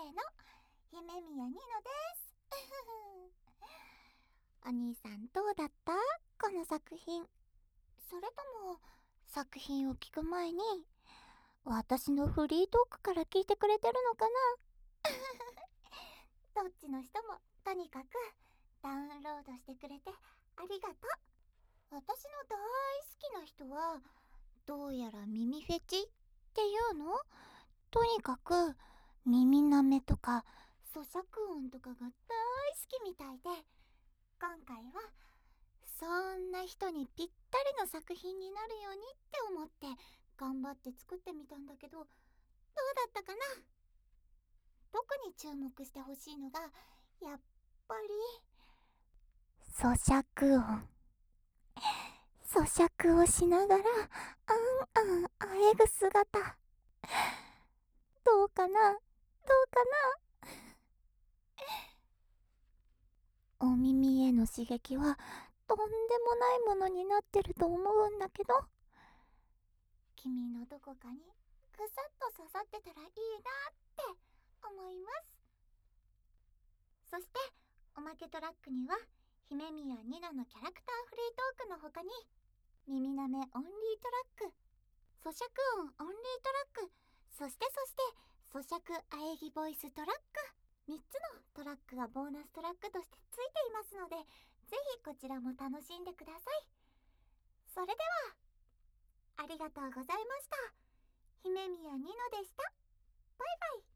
の、姫宮ニノです。お兄さんどうだった？この作品。それとも、作品を聞く前に、私のフリートークから聞いてくれてるのかな？どっちの人も、とにかく、ダウンロードしてくれてありがとう。私の大好きな人は、どうやら耳フェチっていうの？とにかく耳なめとか咀嚼音とかが大好きみたいで、今回はそんな人にぴったりの作品になるようにって思って頑張って作ってみたんだけど、どうだったかな？特に注目してほしいのがやっぱり咀嚼音。咀嚼をしながらあんあんあえぐ姿。どうかな？どうかな？お耳への刺激はとんでもないものになってると思うんだけど、君のどこかにぐさっと刺さってたらいいなって思います。そしておまけトラックには姫宮ニノのキャラクターフリートークの他に、耳なめオンリートラック、咀嚼音オンリートラック、そして咀嚼あえぎボイストラック、3つのトラックがボーナストラックとしてついていますので、ぜひこちらも楽しんでください。それではありがとうございました。姫宮ニノでした。バイバイ。